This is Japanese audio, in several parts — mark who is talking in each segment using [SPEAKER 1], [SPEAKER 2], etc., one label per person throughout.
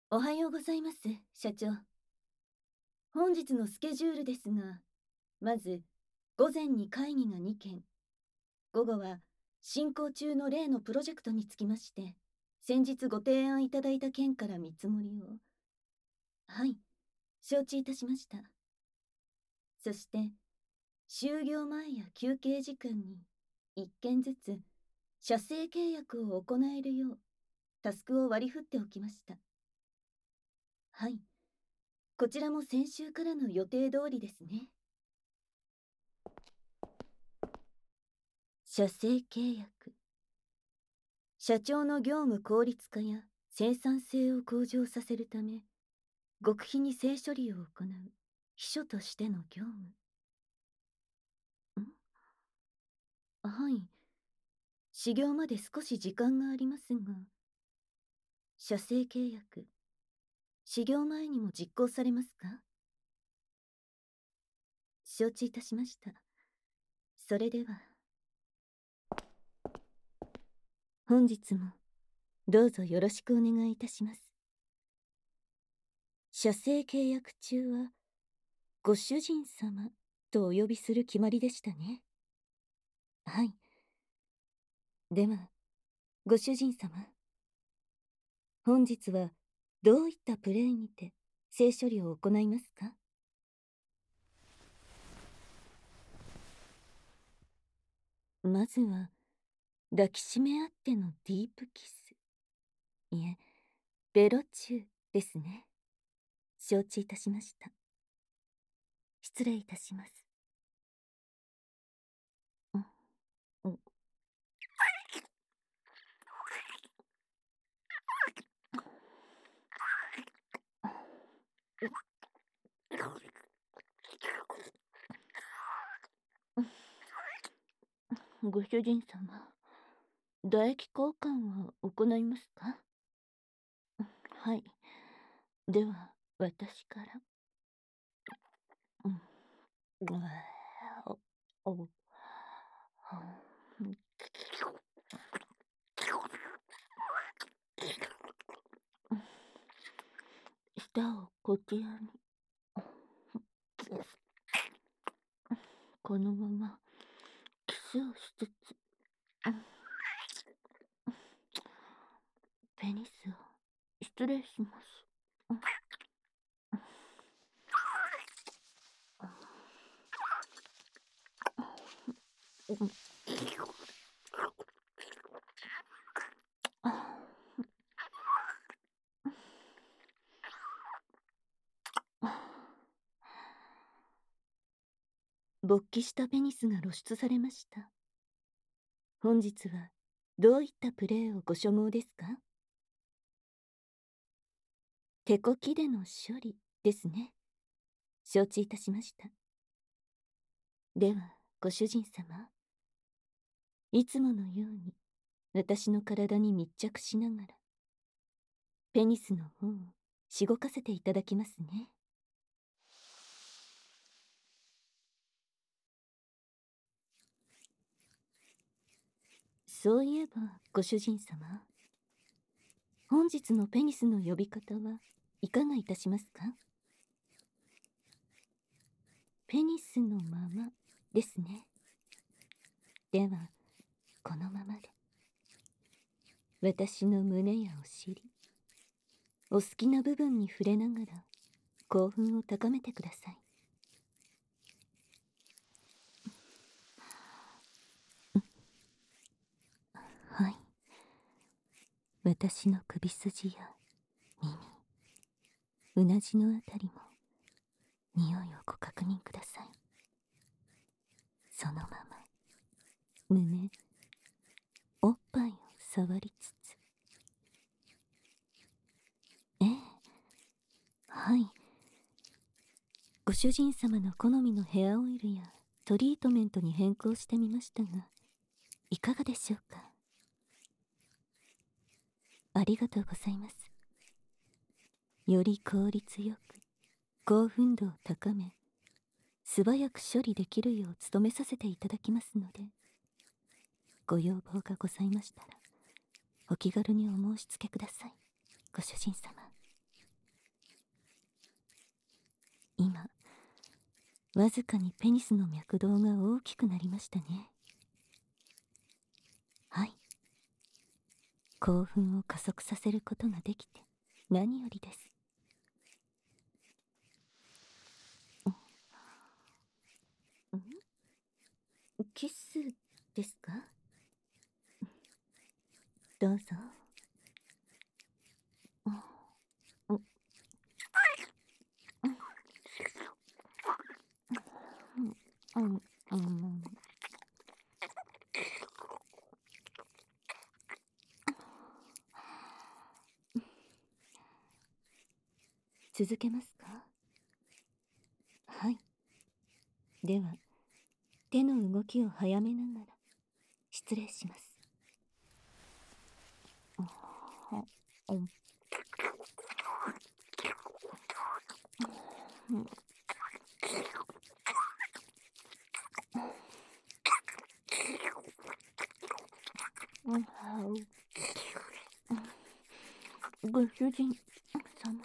[SPEAKER 1] おはようございます、社長。本日のスケジュールですが、まず、午前に会議が2件、午後は進行中の例のプロジェクトにつきまして、先日ご提案いただいた件から見積もりを。はい、承知いたしました。そして、就業前や休憩時間に1件ずつ、社製契約を行えるよう、タスクを割り振っておきました。はい。こちらも先週からの予定通りですね。社製契約。社長の業務効率化や生産性を向上させるため、極秘に性処理を行う秘書としての業務。はい。始業まで少し時間がありますが、社製契約、始業前にも実行されますか？承知いたしました。それでは、本日もどうぞよろしくお願いいたします。社製契約中は、ご主人様とお呼びする決まりでしたね。はい。では、ご主人様。本日はどういったプレイにて性処理を行いますか？まずは、抱きしめ合ってのディープキス。いえ、ベロチューですね。承知いたしました。失礼いたします。うん、ご主人様、唾液交換は行いますか？はい。では、私から。うん。うわーお、お、舌をこちらに。このままキスをしつつ、ペニスを失礼します。勃起したペニスが露出されました。本日はどういったプレーをご所望ですか？手こきでの処理ですね。承知いたしました。では、ご主人様。いつものように私の体に密着しながら、ペニスの方をしごかせていただきますね。そういえば、ご主人様。本日のペニスの呼び方はいかがいたしますか？ペニスのままですね。では、このままで。私の胸やお尻、お好きな部分に触れながら興奮を高めてください。はい。私の首筋や耳、うなじのあたりも匂いをご確認ください。そのまま胸、おっぱいを触りつつ。ええ、はい。ご主人様の好みのヘアオイルやトリートメントに変更してみましたが、いかがでしょうか？ありがとうございます。より効率よく興奮度を高め、素早く処理できるよう努めさせていただきますので、ご要望がございましたらお気軽にお申し付けください、ご主人様。 わずかにペニスの脈動が大きくなりましたね。はい。興奮を加速させることができて何よりです。キスですか？どうぞ。続けますか？はい。では、手の動きを早めながら失礼します。ご主人様、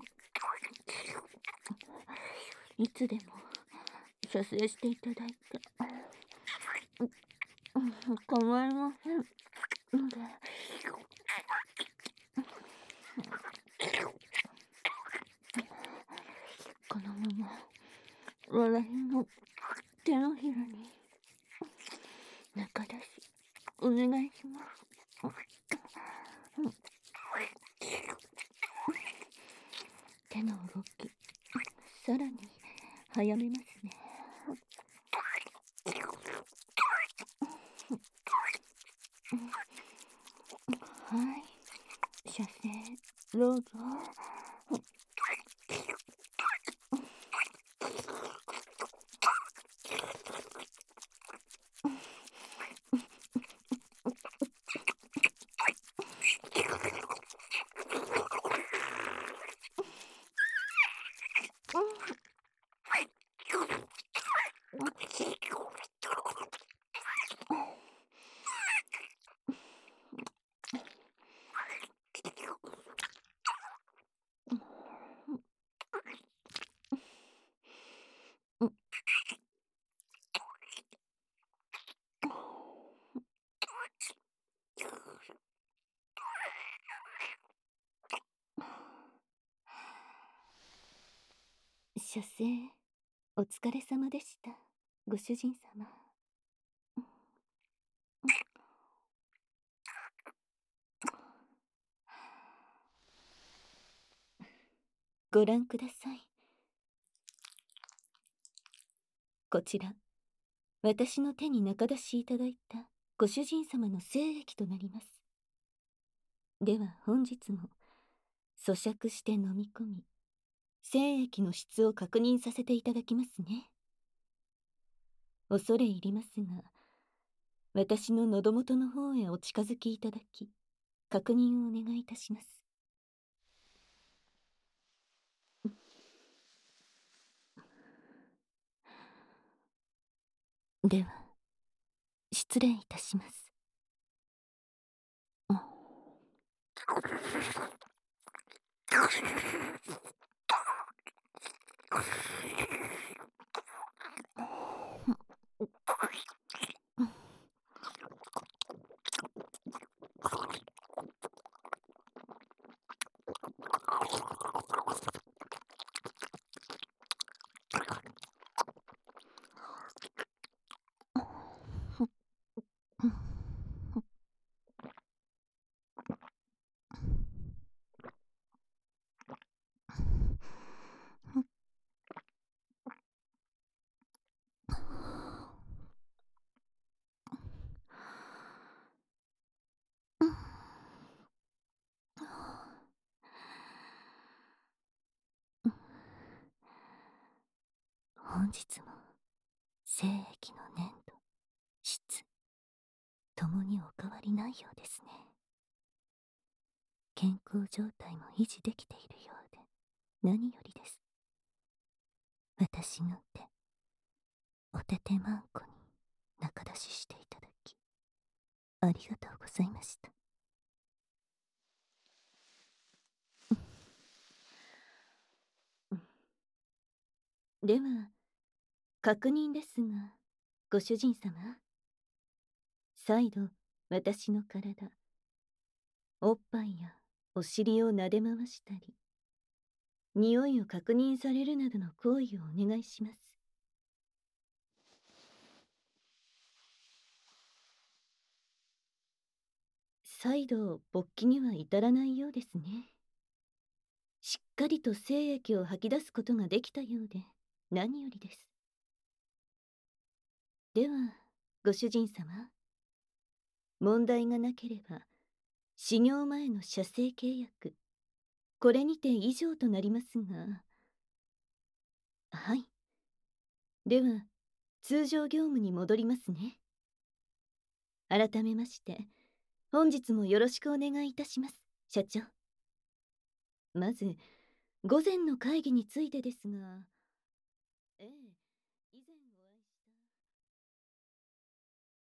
[SPEAKER 1] いつでも射精していただいて構いませんので、このまま私の手のひらに中出しお願いします。手の動きさらに早めますね。はい、射精どうぞ。射精お疲れ様でした、ご主人様。ご覧ください。こちら、私の手に中出しいただいたご主人様の精液となります。では本日も咀嚼して飲み込み、精液の質を確認させていただきますね。恐れ入りますが、私の喉元の方へお近づきいただき、確認をお願いいたします。では、失礼いたします。本日も精液の粘度、質ともにお変わりないようですね。健康状態も維持できているようで何よりです。私の手、お手手まんこに中出ししていただきありがとうございました。では確認ですが、ご主人様、再度私の体、おっぱいやお尻を撫で回したり、匂いを確認されるなどの行為をお願いします。再度勃起には至らないようですね。しっかりと精液を吐き出すことができたようで何よりです。では、ご主人様、問題がなければ、始業前の社政契約、これにて以上となりますが、はい。では、通常業務に戻りますね。改めまして、本日もよろしくお願いいたします、社長。まず、午前の会議についてですが、ええ。